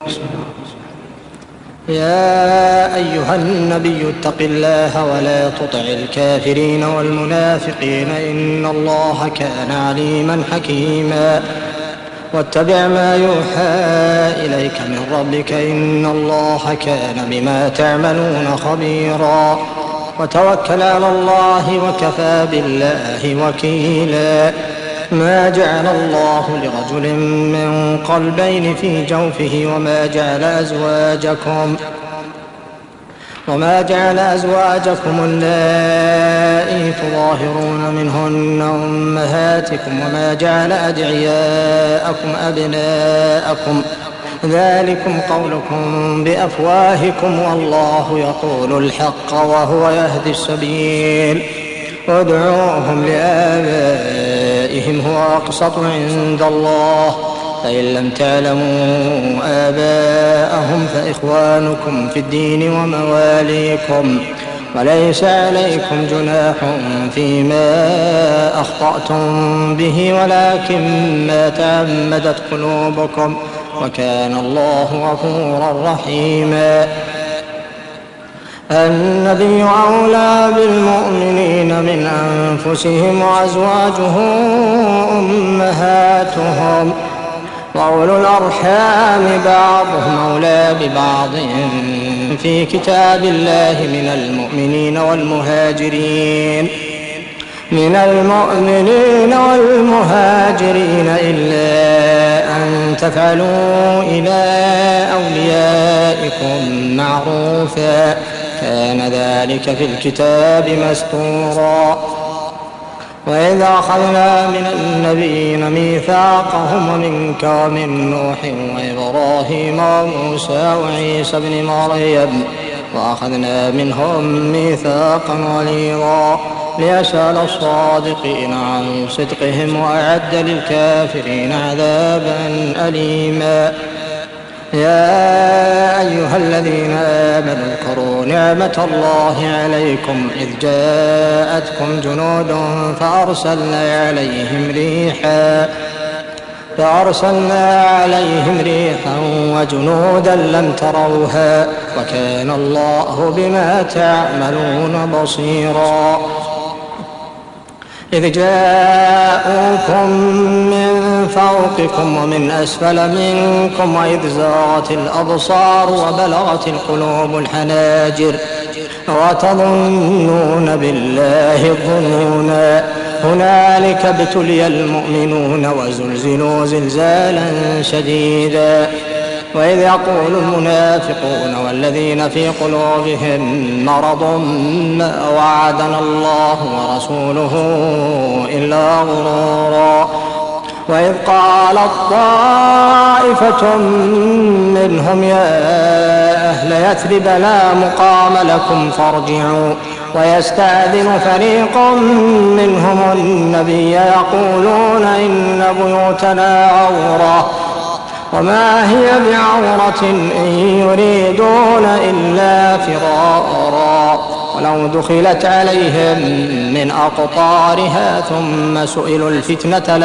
يا أيها النبي اتق الله ولا تطع الكافرين والمنافقين إن الله كان عليما حكيما واتبع ما يوحى إليك من ربك إن الله كان بما تعملون خبيرا وتوكل على الله وكفى بالله وكيلا ما جعل الله لرجل من قلبين في جوفه وما جعل أزواجكم اللائي تظاهرون منهن أمهاتكم وما جعل أدعياءكم أبناءكم ذلكم قولكم بأفواهكم والله يقول الحق وهو يهدي السبيل ادعوهم لآبائهم هو أقسط عند الله فإن لم تعلموا آباءهم فإخوانكم في الدين ومواليكم وليس عليكم جناح فيما أخطأتم به ولكن ما تعمدت قلوبكم وكان الله غفورا رحيما النبي أولى بالمؤمنين من أنفسهم وأزواجه أمهاتهم وأولو الأرحام بعضهم أولى ببعض في كتاب الله من المؤمنين والمهاجرين إلا أن تفعلوا إلى أوليائكم معروفا كان ذلك في الكتاب مسطورا وإذا أخذنا من النبيين ميثاقهم ومنك ومن نوح وإبراهيم وموسى وعيسى بن مريم وأخذنا منهم ميثاقا غليظا ليسأل الصادقين عن صدقهم وأعد للكافرين عذابا أليما يا أيها الذين آمنوا اذكروا نعمة الله عليكم إذ جاءتكم جنود فأرسلنا عليهم ريحا وجنودا لم تروها وكان الله بما تعملون بصيرا إذ جاءوكم من فوقكم ومن أسفل منكم وإذ زاغت الأبصار وبلغت القلوب الحناجر وتظنون بالله الظنونا هنالك ابتلي المؤمنون وزلزلوا زلزالا شديدا وإذ يقول المنافقون والذين في قلوبهم مرض ما وعدنا الله ورسوله إلا غرورا وإذ قالت طائفة منهم يا أهل يثرب لا مقام لكم فارجعوا ويستأذن فريق منهم النبي يقولون إن بيوتنا عورة وما هي بعورة إن يريدون إلا فرارا ولو دخلت عليهم من أقطارها ثم سئلوا الفتنة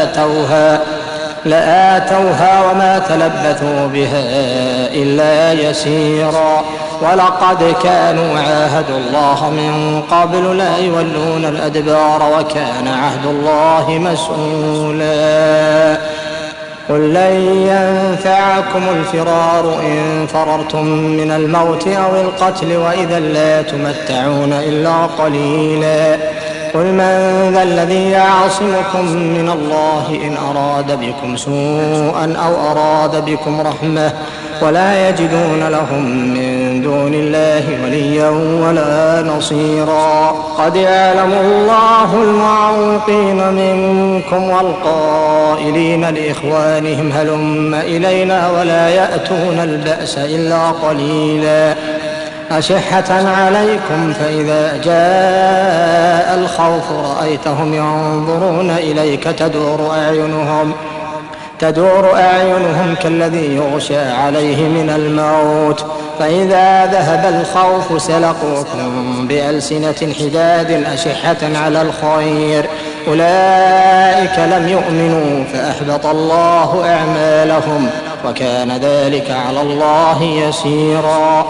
لآتوها وما تلبثوا بها إلا يسيرا ولقد كانوا عاهدوا الله من قبل لا يولون الأدبار وكان عهد الله مسؤولا قل لن ينفعكم الفرار إن فررتم من الموت أو القتل وإذا لا تمتعون إلا قليلا قل من ذا الذي يعصمكم من الله إن أراد بكم سوءا أو أراد بكم رحمة ولا يجدون لهم من دون الله وليا ولا نصيرا قد يعلم الله المعوقين منكم والقائلين لإخوانهم هلم إلينا ولا يأتون البأس إلا قليلا أشحة عليكم فإذا جاء الخوف رأيتهم ينظرون إليك تدور أعينهم كالذي يغشى عليه من الموت فإذا ذهب الخوف سلقوكم بألسنة حداد أشحة على الخير أولئك لم يؤمنوا فأحبط الله أعمالهم وكان ذلك على الله يسيرا.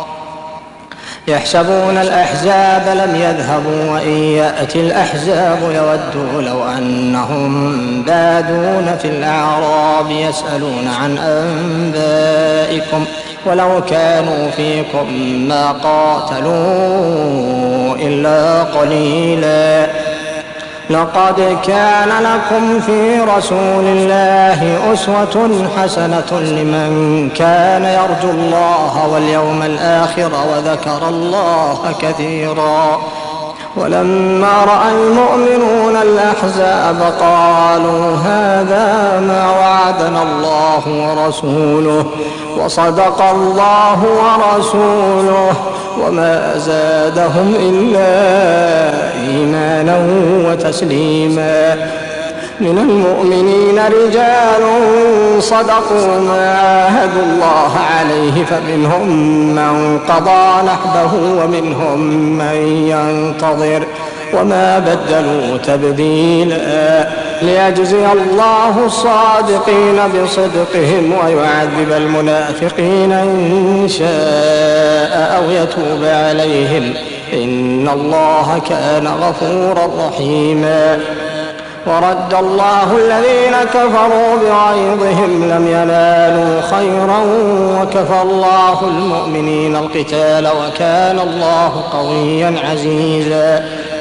يحسبون الأحزاب لم يذهبوا وإن يأتي الأحزاب يودوا لو أنهم بادون في الأعراب يسألون عن أنبائكم ولو كانوا فيكم ما قاتلوا إلا قليلا. لقد كان لكم في رسول الله أسوة حسنة لمن كان يرجو الله واليوم الآخر وذكر الله كثيرا. ولما رأى المؤمنون الأحزاب قالوا هذا ما وعدنا الله ورسوله وصدق الله ورسوله وما زادهم إلا إيمانا وتسليما. من المؤمنين رجال صدقوا ما عاهدوا الله عليه فمنهم من قضى نحبه ومنهم من ينتظر وما بدلوا تبديلا. ليجزي الله الصادقين بصدقهم ويعذب المنافقين إن شاء أو يتوب عليهم إن الله كان غفورا رحيما. ورد الله الذين كفروا بغيظهم لم ينالوا خيرا وكفى الله المؤمنين القتال وكان الله قويا عزيزا.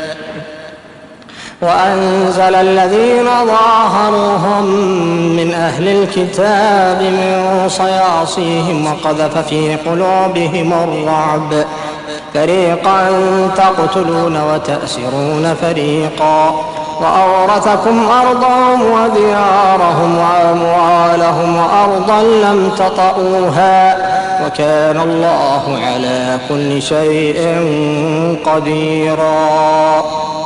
وأنزل الذين ظاهروهم من أهل الكتاب من صياصيهم وقذف في قلوبهم الرعب فريقا تقتلون وتأسرون فريقا وأورثكم أرضهم وديارهم وأموالهم وأرضا لم تطئوها وكان الله على كل شيء قديرا.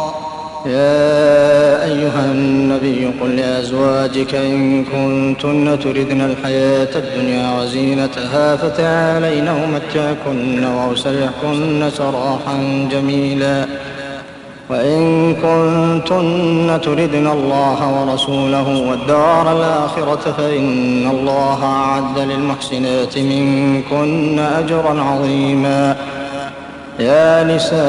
يا أيها النبي قل لأزواجك إن كنتن تردن الحياة الدنيا وزينتها فتعالين أمتعكن وأسرحكن سراحا جميلا. وإن كنتن تردن الله ورسوله والدار الآخرة فإن الله أعد للمحسنات منكن أجرا عظيما. يا نساء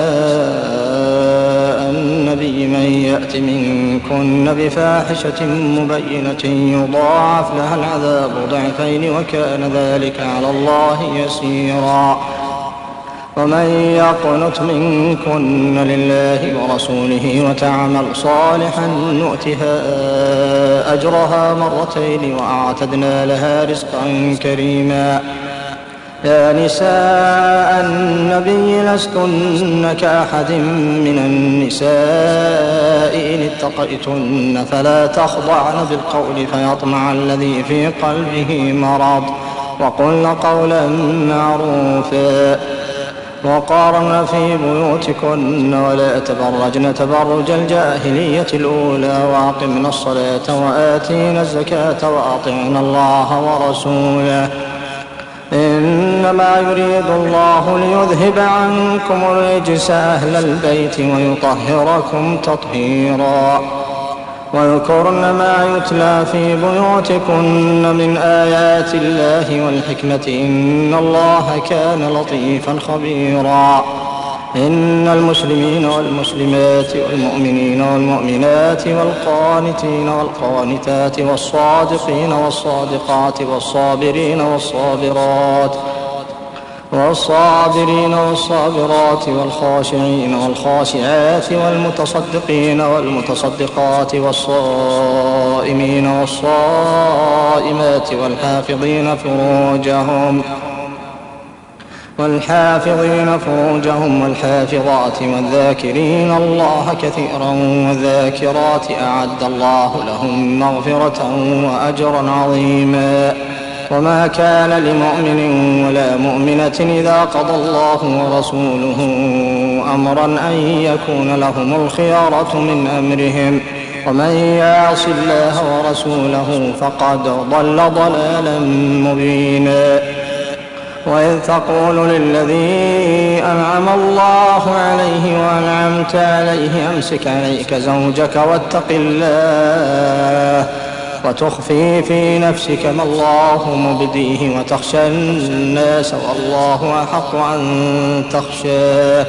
النبي من يأت منكن بفاحشة مبينة يضاعف لها العذاب ضعفين وكان ذلك على الله يسيرا. ومن يقنت منكن لله ورسوله وتعمل صالحا نؤتها أجرها مرتين وأعتدنا لها رزقا كريما. يا نساء النبي لستن كأحد من النساء إن اتقيتن فلا تخضعن بالقول فيطمع الذي في قلبه مرض وقلن قولا معروفا وقارن في بيوتكن ولا تبرجن تبرج الجاهلية الأولى وأقمنا الصلاة وآتينا الزكاة وأطعنا الله ورسوله إنما يريد الله ليذهب عنكم الرجس أهل البيت ويطهركم تطهيرا. ويذكرن ما يتلى في بيوتكن من آيات الله والحكمة إن الله كان لطيفا خبيرا. إن المسلمين والمسلمات والمؤمنين والمؤمنات والقانتين والقانتات والصادقين والصادقات والصابرين والصابرات والخاشعين والخاشعات والمتصدقين والمتصدقات والصائمين والصائمات والحافظين فروجهم والحافظات والذاكرين الله كثيرا والذاكرات أعد الله لهم مغفرة وأجرا عظيما. وما كان لمؤمن ولا مؤمنة إذا قضى الله ورسوله أمرا أن يكون لهم الخيارة من أمرهم ومن يعص الله ورسوله فقد ضل ضلالا مبينا. وإذ تقول للذي أنعم الله عليه وأنعمت عليه أمسك عليك زوجك واتق الله وتخفي في نفسك ما الله مبديه وتخشى الناس والله أحق أن تخشاه.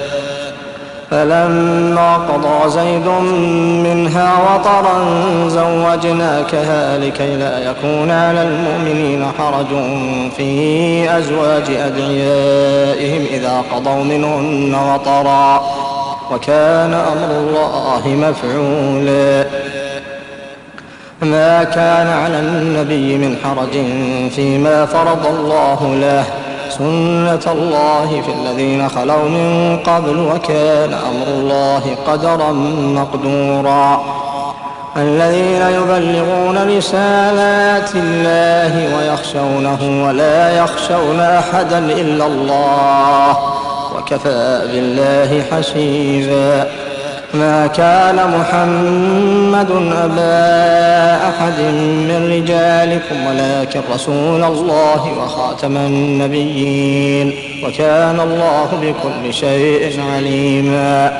فلما قضى زيد منها وطرا زوجناكها لكي لا يكون على المؤمنين حرج في أزواج أدعيائهم إذا قضوا منهن وطرا وكان أمر الله مفعولا. ما كان على النبي من حرج فيما فرض الله له، سنة الله في الذين خلوا من قبل وكان أمر الله قدرا مقدورا. الذين يبلغون رسالات الله ويخشونه ولا يخشون أحدا إلا الله وكفى بالله حسيبا. ما كان محمد أبا أحد من رجالكم ولكن رسول الله وخاتم النبيين وكان الله بكل شيء عليما.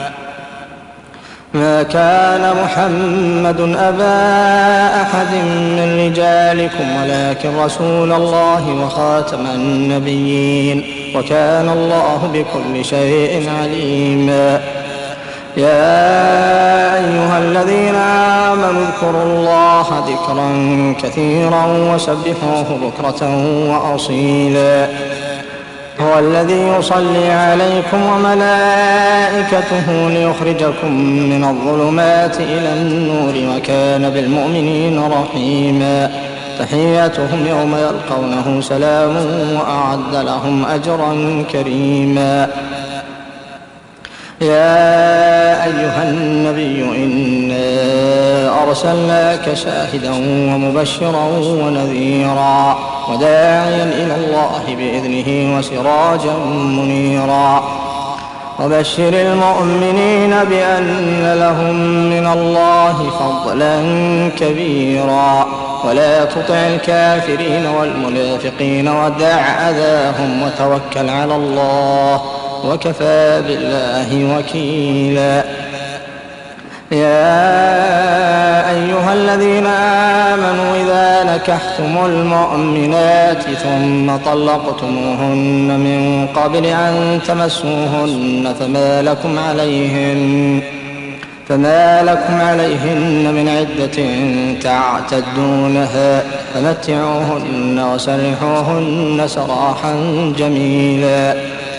ما كان محمد أبا أحد من رجالكم ولكن رسول الله وخاتم النبيين وكان الله بكل شيء عليما. يا أيها الذين آمنوا اذكروا الله ذكرا كثيرا وسبحوه بكرة وأصيلا. هو الذي يصلي عليكم وملائكته ليخرجكم من الظلمات إلى النور وكان بالمؤمنين رحيما. تحياتهم يوم يلقونه سلام وأعد لهم أجرا كريما. يا أيها النبي إنا أرسلناك شاهدا ومبشرا ونذيرا وداعيا إلى الله بإذنه وسراجا منيرا. وبشر المؤمنين بأن لهم من الله فضلا كبيرا ولا تطع الكافرين والمنافقين ودع أذاهم وتوكل على الله وكفى بالله وكيلا. يا أيها الذين آمنوا إذا نكحتم المؤمنات ثم طلقتموهن من قبل أن تمسوهن فما لكم عليهن من عدة تعتدونها فمتعوهن وسرحوهن سراحا جميلا.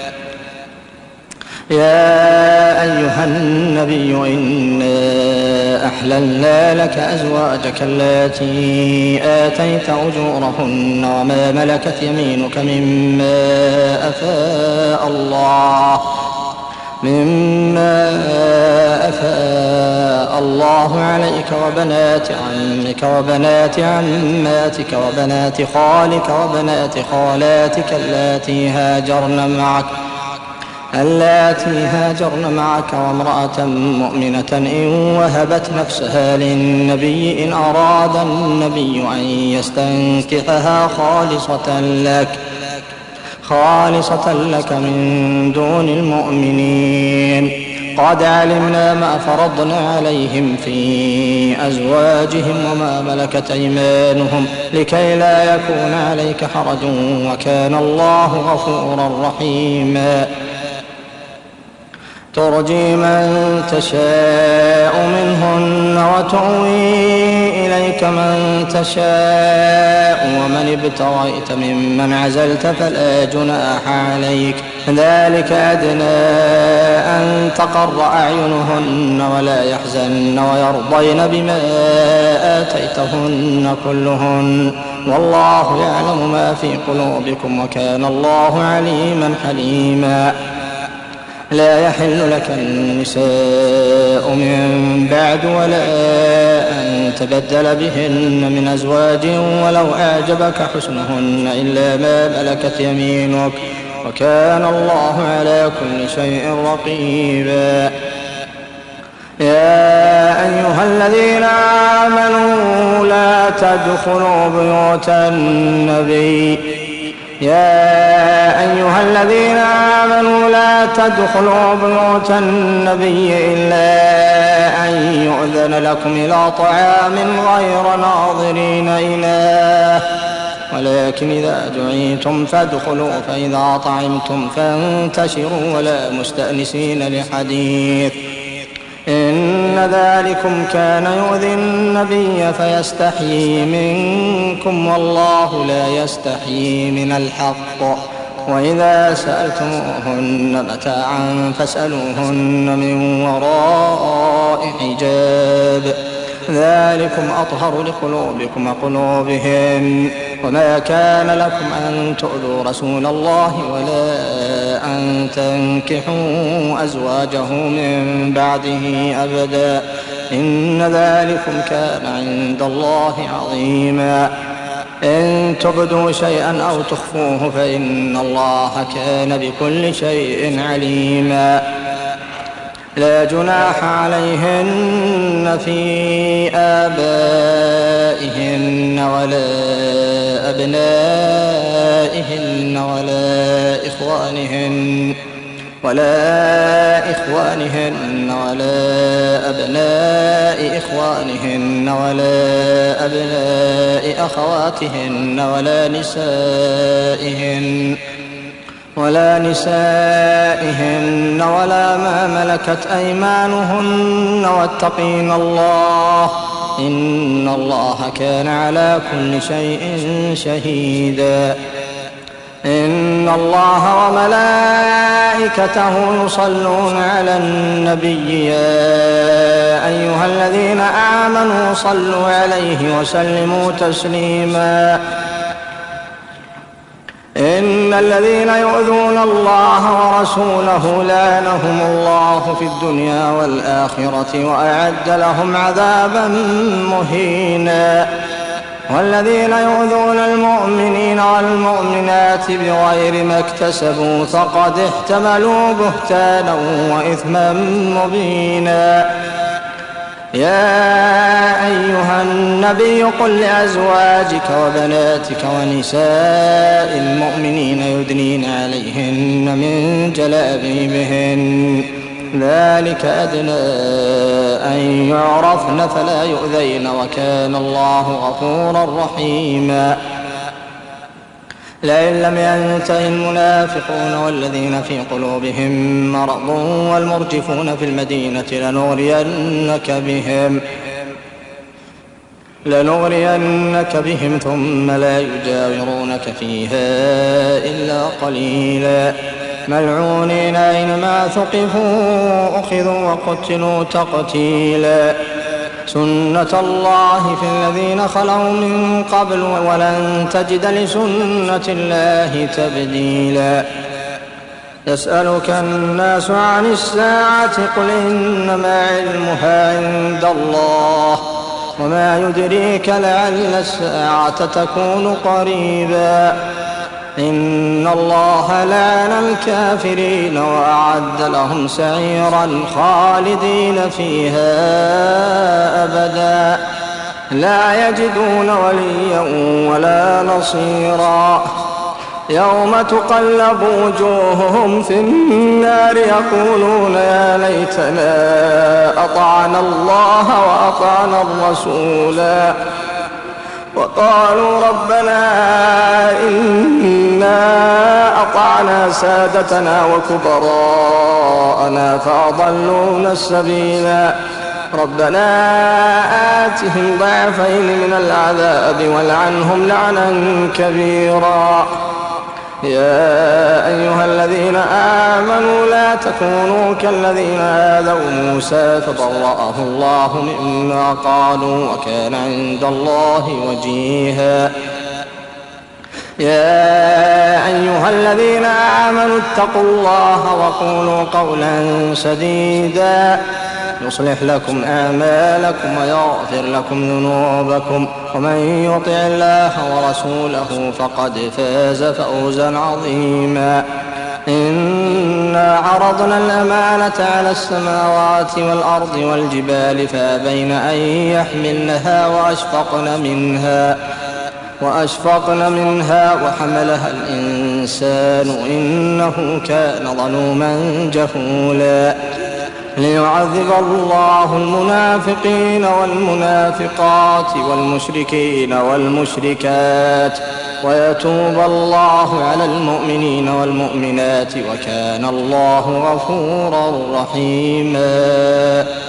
يا أيها النبي إنا أحللنا لك أزواجك اللاتي آتيت أجورهن وما ملكت يمينك مما أفاء الله عليك وبنات عمك وبنات عماتك وبنات خالك وبنات خالاتك اللاتي هاجرن معك وامرأة مؤمنة إن وهبت نفسها للنبي إن أراد النبي أن يستنكحها خالصة لك من دون المؤمنين. قد علمنا ما فرضنا عليهم في أزواجهم وما ملكت أيمانهم لكي لا يكون عليك حرج وكان الله غفورا رحيما. ترجي من تشاء منهن وتؤوي إليك من تشاء ومن ابتغيت ممن عزلت فلا جناح عليك ذلك أدنى أن تقر أعينهن ولا يحزن ويرضين بما آتيتهن كلهن والله يعلم ما في قلوبكم وكان الله عليما حليما. لا يحل لك النساء من بعد ولا أن تبدل بهن من أزواج ولو أعجبك حسنهن إلا ما ملكت يمينك وكان الله على كل شيء رقيبا. يا أيها الذين آمنوا لا تدخلوا بيوت النبي تدخلوا بيوت النبي إلا أن يؤذن لكم إلى طعام غير ناظرين إناه ولكن إذا دعيتم فادخلوا فإذا طعمتم فانتشروا ولا مستأنسين لحديث إن ذلكم كان يؤذي النبي فيستحيي منكم والله لا يستحيي من الحق وإذا سألتموهن متاعا فاسألوهن من وراء حجاب ذلكم أطهر لقلوبكم وقلوبهم وما كان لكم أن تؤذوا رسول الله ولا أن تنكحوا أزواجه من بعده أبدا إن ذلكم كان عند الله عظيما إن تبدوا شيئا أو تخفوه فإن الله كان بكل شيء عليما لا جناح عليهن في آبائهن ولا أبنائهن ولا إخوانهن ولا أبناء إخوانهن ولا أبناء أخواتهن ولا نسائهن ولا ما ملكت أيمانهن واتقين الله إن الله كان على كل شيء شهيدا إن الله وملائكته يصلون على النبي يا أيها الذين آمنوا صلوا عليه وسلموا تسليما إن الذين يؤذون الله ورسوله لعنهم الله في الدنيا والآخرة وأعد لهم عذابا مهينا والذين يؤذون المؤمنين والمؤمنات بغير ما اكتسبوا فقد احتملوا بهتانا وإثما مبينا يا أيها النبي قل لأزواجك وبناتك ونساء المؤمنين يدنين عليهن من جلابيبهن ذلك أدنى أن يعرفن فلا يؤذين وكان الله غفورا رحيما لئن لم ينته المنافقون والذين في قلوبهم مرض والمرجفون في المدينة لنغرينك بهم ثم لا يجاورونك فيها إلا قليلا ملعونين أينما ثقفوا أخذوا وقتلوا تقتيلا سنة الله في الذين خلوا من قبل ولن تجد لسنة الله تبديلا يسألك الناس عن الساعة قل إنما علمها عند الله وما يدريك لعل الساعة تكون قريبا إن الله لعن الكافرين وأعد لهم سعيرا خالدين فيها أبدا لا يجدون وليا ولا نصيرا يوم تقلب وجوههم في النار يقولون يا ليتنا أطعنا الله وأطعنا الرسولا وقالوا ربنا إنا أطعنا سادتنا وكبراءنا فأضلونا السبيلا ربنا آتهم ضعفين من العذاب والعنهم لعنا كبيرا يا أيها الذين آمنوا لا تكونوا كالذين آذوا موسى فبرأه الله مما قالوا وكان عند الله وجيها يا أيها الذين آمنوا اتقوا الله وقولوا قولا سديدا يصلح لكم أعمالكم ويغفر لكم ذنوبكم ومن يطع الله ورسوله فقد فاز فوزا عظيما إنا عرضنا الأمانة على السماوات والأرض والجبال فأبين أن يحملنها وأشفقن منها وحملها الإنسان إنه كان ظلوما جهولا ليعذب الله المنافقين والمنافقات والمشركين والمشركات ويتوب الله على المؤمنين والمؤمنات وكان الله غفورا رحيما.